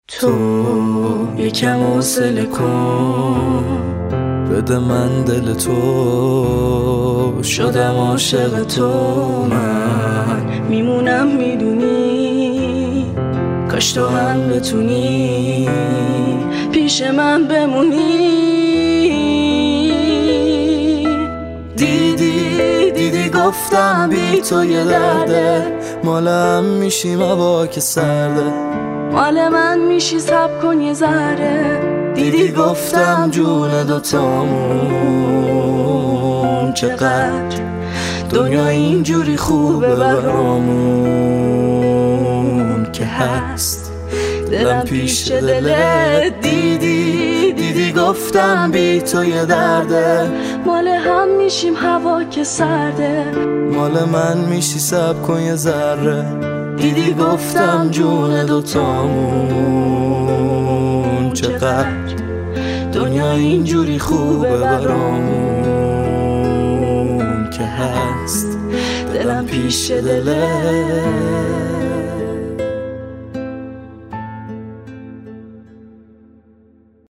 تو یکم حوصله کن، بده من دل تو، شدم عاشق تو. من میمونم میدونی، کاش تو هم بتونی پیش من بمونی. دیدی گفتم بی تو یه درده، مالم میشی هوا که سرده، مال من میشی صبر کن یه ذره. دیدی گفتم جون دوتامون، چقدر دنیا اینجوری خوبه برامون که هست دلم پیش دلت. دیدی گفتم بی تو یه درده، مال هم میشیم هوا که سرده، مال من میشی صبر کن یه ذره. دیدی گفتم جون دوتامون، چقدر دنیا اینجوری خوبه برامون که هست دلم پیش دلت.